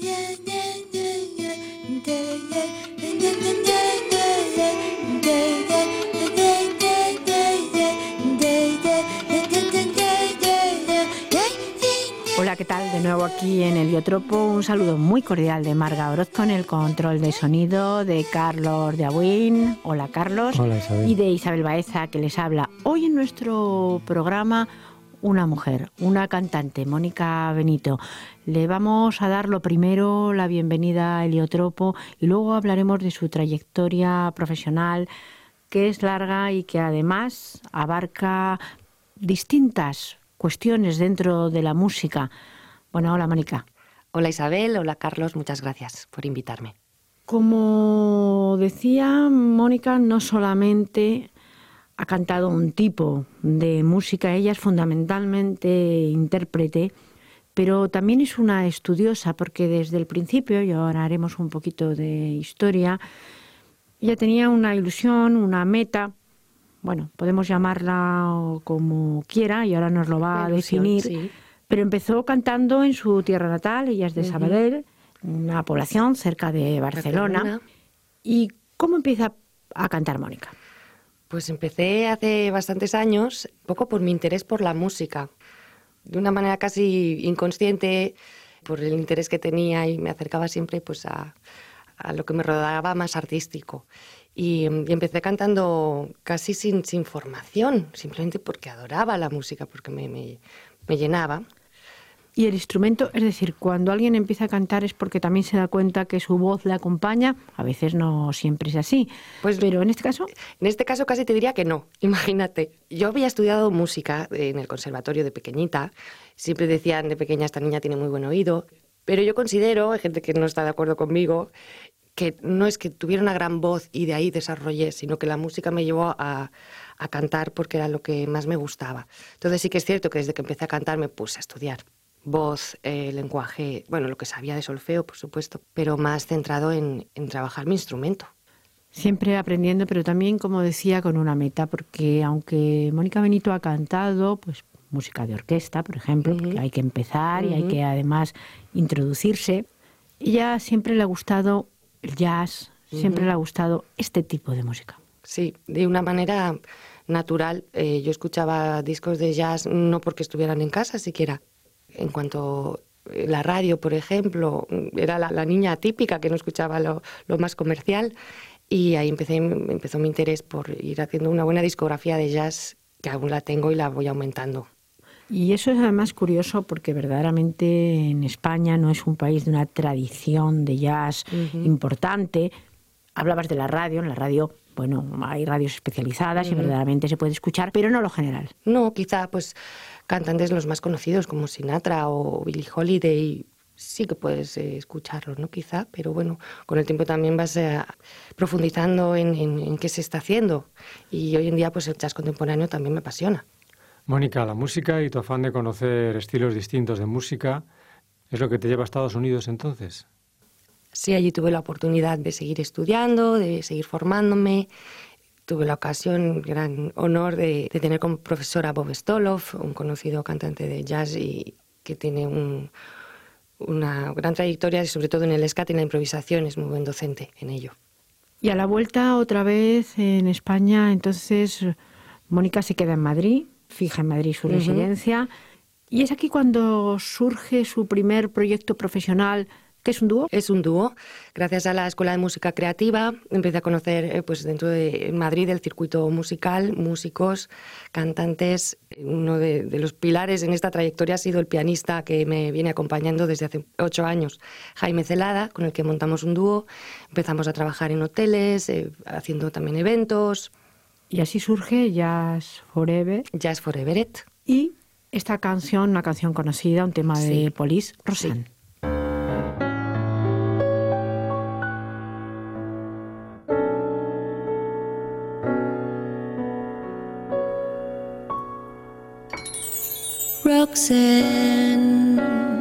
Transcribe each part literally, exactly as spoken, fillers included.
Hola, ¿qué tal? De nuevo aquí en Heliotropo. Un saludo muy cordial de Marga Orozco en el control de sonido, de Carlos de Agüín. Hola, Carlos. Hola, Isabel. Y de Isabel Baeza, que les habla. Hoy en nuestro programa una mujer, una cantante, Mónica Benito. Le vamos a dar lo primero la bienvenida a Heliotropo y luego hablaremos de su trayectoria profesional, que es larga y que además abarca distintas cuestiones dentro de la música. Bueno, hola, Mónica. Hola, Isabel. Hola, Carlos. Muchas gracias por invitarme. Como decía, Mónica no solamente ha cantado un tipo de música, ella es fundamentalmente intérprete, pero también es una estudiosa, porque desde el principio, y ahora haremos un poquito de historia, ella tenía una ilusión, una meta, bueno, podemos llamarla como quiera, y ahora nos lo va a definir, sí. Pero empezó cantando en su tierra natal, ella es de uh-huh. Sabadell, una población cerca de Barcelona. Barcelona. ¿Y cómo empieza a cantar Mónica? Pues empecé hace bastantes años, un poco por mi interés por la música, de una manera casi inconsciente, por el interés que tenía, y me acercaba siempre pues a, a lo que me rodeaba más artístico. Y, y empecé cantando casi sin, sin formación, simplemente porque adoraba la música, porque me, me, me llenaba. ¿Y el instrumento? Es decir, cuando alguien empieza a cantar es porque también se da cuenta que su voz le acompaña. A veces no siempre es así. Pues, pero en este caso... En este caso casi te diría que no. Imagínate, yo había estudiado música en el conservatorio de pequeñita. Siempre decían de pequeña, esta niña tiene muy buen oído. Pero yo considero, hay gente que no está de acuerdo conmigo, que no es que tuviera una gran voz y de ahí desarrollé, sino que la música me llevó a, a cantar porque era lo que más me gustaba. Entonces sí que es cierto que desde que empecé a cantar me puse a estudiar voz, eh, lenguaje, bueno, lo que sabía de solfeo, por supuesto, pero más centrado en, en trabajar mi instrumento. Siempre aprendiendo, pero también, como decía, con una meta, porque aunque Mónica Benito ha cantado, pues música de orquesta, por ejemplo, uh-huh. porque hay que empezar uh-huh. y hay que además introducirse, ella siempre le ha gustado el jazz, uh-huh. siempre le ha gustado este tipo de música. Sí, de una manera natural. Eh, yo escuchaba discos de jazz no porque estuvieran en casa siquiera. En cuanto a la radio, por ejemplo, era la, la niña típica que no escuchaba lo, lo más comercial, y ahí empecé, empezó mi interés por ir haciendo una buena discografía de jazz, que aún la tengo y la voy aumentando. Y eso es además curioso porque verdaderamente en España no es un país de una tradición de jazz uh-huh. importante. Hablabas de la radio, en la radio, bueno, hay radios especializadas uh-huh. y verdaderamente se puede escuchar, pero no lo general. No, quizá pues cantantes los más conocidos como Sinatra o Billie Holiday, sí que puedes eh, escucharlos, ¿no? Quizá, pero bueno, con el tiempo también vas eh, profundizando en, en, en qué se está haciendo, y hoy en día pues el jazz contemporáneo también me apasiona. Mónica, la música y tu afán de conocer estilos distintos de música es lo que te lleva a Estados Unidos entonces. Sí, allí tuve la oportunidad de seguir estudiando, de seguir formándome. Tuve la ocasión, gran honor de, de tener como profesor a Bob Stoloff, un conocido cantante de jazz y que tiene un, una gran trayectoria, y sobre todo en el scat y en la improvisación, es muy buen docente en ello. Y a la vuelta otra vez en España, entonces Mónica se queda en Madrid, fija en Madrid su uh-huh. residencia, y es aquí cuando surge su primer proyecto profesional. ¿Qué es un dúo? Es un dúo. Gracias a la Escuela de Música Creativa empecé a conocer, pues dentro de Madrid, el circuito musical, músicos, cantantes. Uno de, de los pilares en esta trayectoria ha sido el pianista que me viene acompañando desde hace ocho años, Jaime Celada, con el que montamos un dúo. Empezamos a trabajar en hoteles, eh, haciendo también eventos. Y así surge Jazz Forever. Jazz Foreveret. Y esta canción, una canción conocida, un tema sí. de Police, Rosanne. Sí. Roxanne,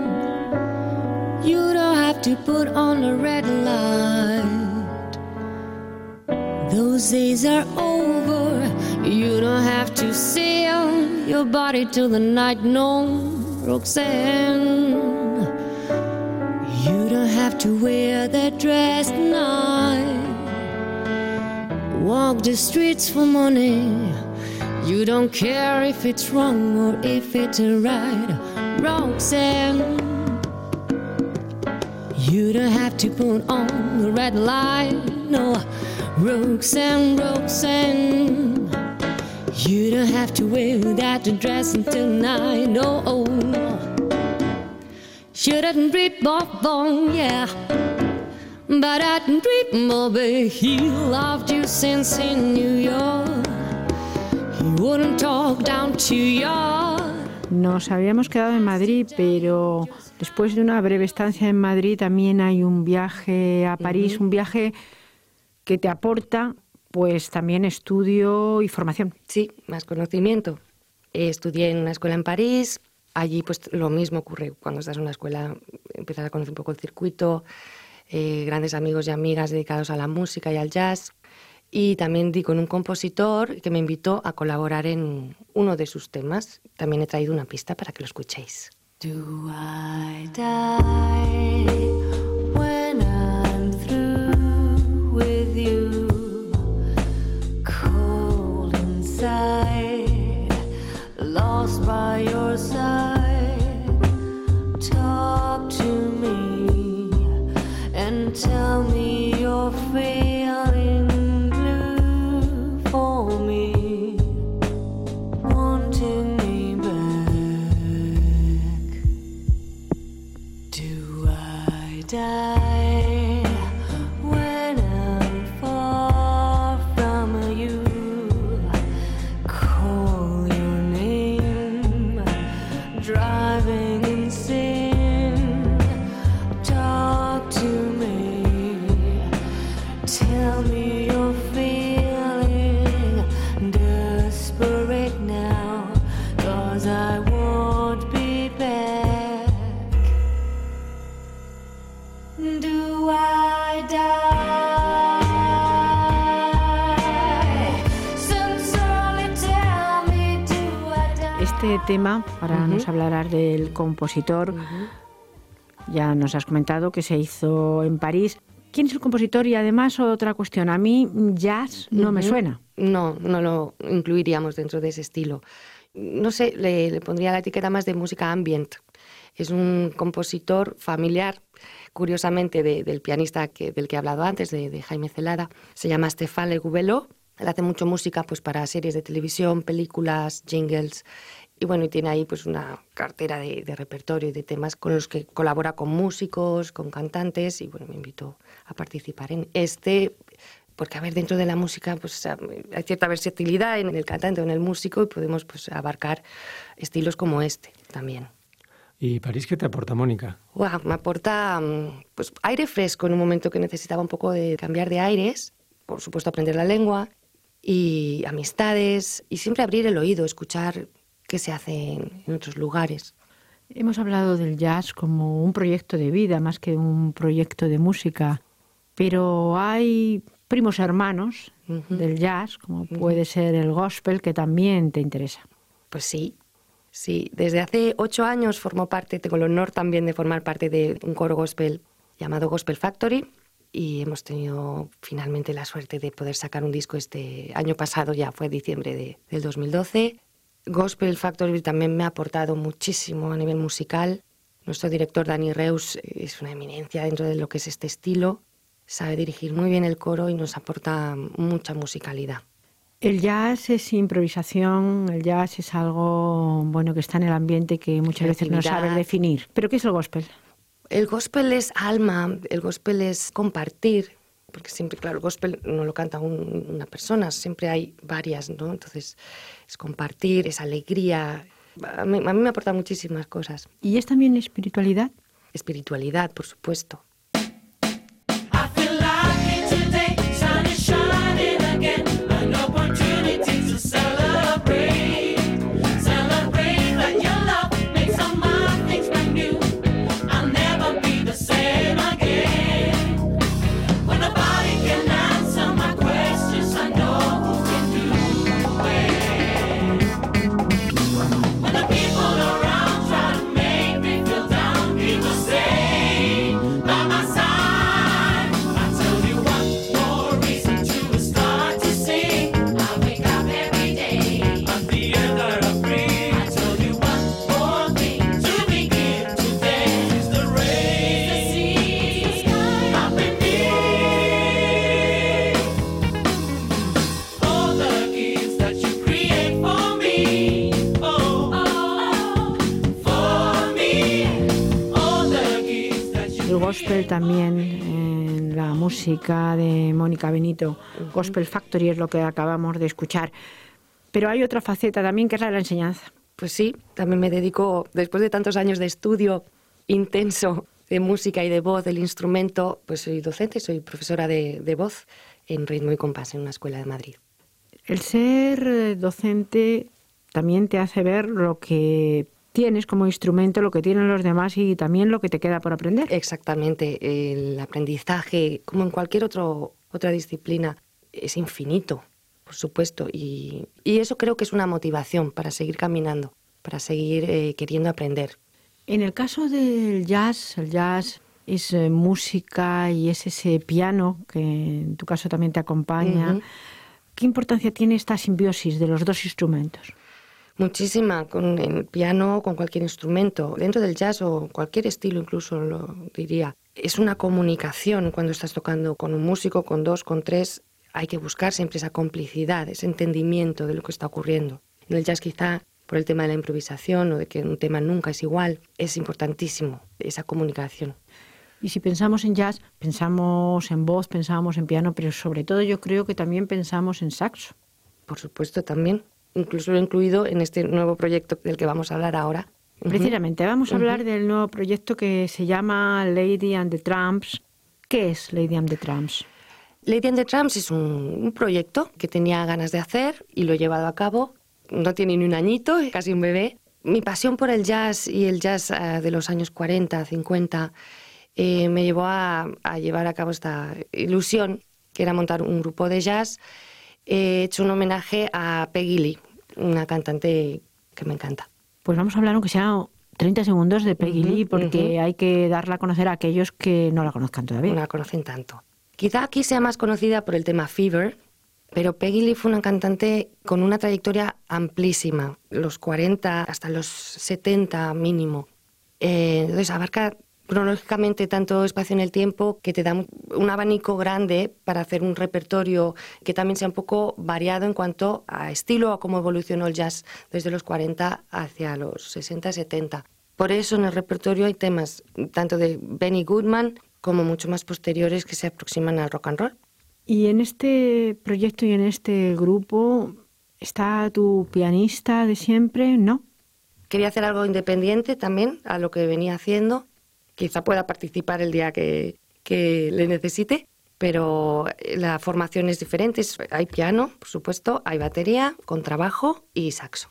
you don't have to put on a red light. Those days are over. You don't have to sell your body till the night. No, Roxanne, you don't have to wear that dress tonight. Walk the streets for money. You don't care if it's wrong or if it's right. Roxanne, you don't have to put on the red light. No, Roxanne, Roxanne, you don't have to wear that dress until night. No, oh, no. Shouldn't read Bourbon, yeah, but I didn't read Bobby. He loved you since in New York. He wouldn't talk down to you. Nos habíamos quedado en Madrid, pero después de una breve estancia en Madrid también hay un viaje a París, uh-huh. un viaje que te aporta pues también estudio y formación. Sí, más conocimiento. Eh, estudié en una escuela en París. Allí pues lo mismo ocurre cuando estás en una escuela, empiezas a conocer un poco el circuito, eh, grandes amigos y amigas dedicados a la música y al jazz. Y también di con un compositor que me invitó a colaborar en uno de sus temas. También he traído una pista para que lo escuchéis. Do I die when I'm through with you? Cold inside, lost by your side. Talk to me and tell me you're feeling blue for me, wanting me back. Do I die when I'm far from you? Call your name, driving insane. Talk to me, tell me you're feeling desperate now, 'cause I won't be back. Do I die? Sincerely tell me, do I die? Este tema, ahora Uh-huh. nos hablarás del compositor. Uh-huh. Ya nos has comentado que se hizo en París. ¿Quién es el compositor? Y además otra cuestión, a mí jazz no me Ujú. suena. No, no lo incluiríamos dentro de ese estilo. No sé, le, le pondría la etiqueta más de música ambient. Es un compositor familiar, curiosamente, de, del pianista que, del que he hablado antes, de, de Jaime Celada. Se llama Stéphane Le Gouvelot. Él hace mucho música pues, para series de televisión, películas, jingles. Y bueno, y tiene ahí pues una cartera de, de repertorio y de temas con los que colabora con músicos, con cantantes, y bueno, me invitó a participar en este, porque a ver, dentro de la música pues hay cierta versatilidad en el cantante o en el músico y podemos pues abarcar estilos como este también. ¿Y París qué te aporta, Mónica? Wow, me aporta pues aire fresco en un momento que necesitaba un poco de cambiar de aires, por supuesto aprender la lengua y amistades y siempre abrir el oído, escuchar qué se hace en, en otros lugares. Hemos hablado del jazz como un proyecto de vida, más que un proyecto de música, pero hay primos hermanos uh-huh. del jazz, como uh-huh. puede ser el gospel, que también te interesa. Pues sí, sí. Desde hace ocho años formo parte, tengo el honor también de formar parte de un coro gospel llamado Gospel Factory, y hemos tenido finalmente la suerte de poder sacar un disco este año pasado, ya fue diciembre de, del dos mil doce. Gospel Factory también me ha aportado muchísimo a nivel musical. Nuestro director Dani Reus es una eminencia dentro de lo que es este estilo. Sabe dirigir muy bien el coro y nos aporta mucha musicalidad. El jazz es improvisación, el jazz es algo bueno que está en el ambiente que muchas veces no sabes definir. ¿Pero qué es el gospel? El gospel es alma, el gospel es compartir, porque siempre, claro, el gospel no lo canta un, una persona, siempre hay varias, ¿no? Entonces es compartir, es alegría. A mí, a mí me aporta muchísimas cosas. ¿Y es también espiritualidad? Espiritualidad, por supuesto. Bye. el gospel también en la música de Mónica Benito. Uh-huh. Gospel Factory es lo que acabamos de escuchar. Pero hay otra faceta también, que es la de la enseñanza. Pues sí, también me dedico, después de tantos años de estudio intenso de música y de voz, del instrumento, pues soy docente, soy profesora de, de voz en ritmo y compás en una escuela de Madrid. El ser docente también te hace ver lo que tienes como instrumento, lo que tienen los demás y también lo que te queda por aprender. Exactamente, el aprendizaje, como en cualquier otro, otra disciplina, es infinito, por supuesto, y, y eso creo que es una motivación para seguir caminando, para seguir eh, queriendo aprender. En el caso del jazz, el jazz es eh, música y es ese piano que en tu caso también te acompaña. Uh-huh. ¿Qué importancia tiene esta simbiosis de los dos instrumentos? Muchísima, con el piano, con cualquier instrumento, dentro del jazz o cualquier estilo incluso lo diría. Es una comunicación cuando estás tocando con un músico, con dos, con tres. Hay que buscar siempre esa complicidad, ese entendimiento de lo que está ocurriendo. En el jazz quizá, por el tema de la improvisación o de que un tema nunca es igual, es importantísimo esa comunicación. Y si pensamos en jazz, pensamos en voz, pensamos en piano, pero sobre todo yo creo que también pensamos en saxo. Por supuesto, también. Incluso lo he incluido en este nuevo proyecto del que vamos a hablar ahora. Precisamente, vamos a Uh-huh. hablar del nuevo proyecto que se llama Lady and the Tramps. ¿Qué es Lady and the Tramps? Lady and the Tramps es un, un proyecto que tenía ganas de hacer y lo he llevado a cabo. No tiene ni un añito, es casi un bebé. Mi pasión por el jazz y el jazz uh, de los años cuarenta, cincuenta eh, me llevó a, a llevar a cabo esta ilusión, que era montar un grupo de jazz. He hecho un homenaje a Peggy Lee, una cantante que me encanta. Pues vamos a hablar, aunque sea treinta segundos, de Peggy uh-huh, Lee, porque uh-huh. hay que darla a conocer a aquellos que no la conozcan todavía. No la conocen tanto. Quizá aquí sea más conocida por el tema Fever, pero Peggy Lee fue una cantante con una trayectoria amplísima, los cuarenta hasta los setenta mínimo. Eh, entonces abarca cronológicamente tanto espacio en el tiempo que te da un abanico grande para hacer un repertorio que también sea un poco variado en cuanto a estilo, a cómo evolucionó el jazz desde los cuarenta hacia los sesenta, setenta. Por eso en el repertorio hay temas tanto de Benny Goodman como mucho más posteriores que se aproximan al rock and roll. Y en este proyecto y en este grupo está tu pianista de siempre, ¿no? Quería hacer algo independiente también a lo que venía haciendo. Quizá pueda participar el día que, que le necesite, pero la formación es diferente. Hay piano, por supuesto, hay batería, contrabajo y saxo.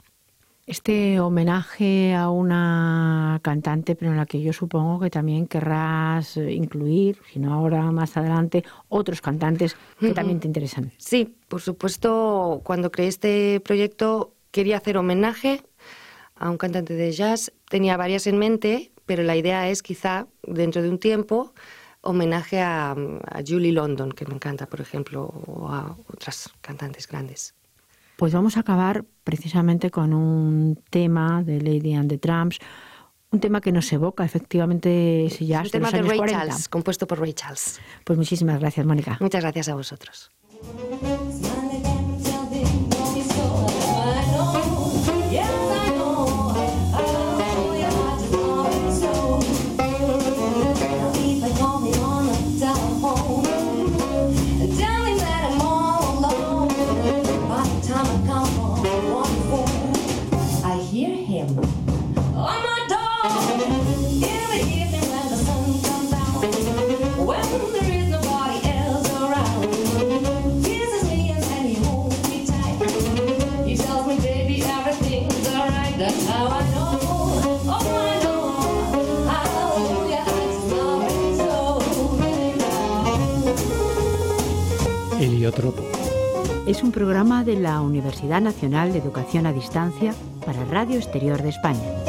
Este homenaje a una cantante, pero en la que yo supongo que también querrás incluir, si no ahora, más adelante, otros cantantes que uh-huh. también te interesan. Sí, por supuesto, cuando creé este proyecto quería hacer homenaje a un cantante de jazz. Tenía varias en mente, pero la idea es quizá, dentro de un tiempo, homenaje a, a Julie London, que me encanta, por ejemplo, o a otras cantantes grandes. Pues vamos a acabar precisamente con un tema de Lady and the Tramps, un tema que nos evoca efectivamente ese jazz es un de tema los años de Ray cuarenta. Charles, compuesto por Ray Charles. Pues muchísimas gracias, Mónica. Muchas gracias a vosotros. Heliotropo. Es un programa de la Universidad Nacional de Educación a Distancia para Radio Exterior de España.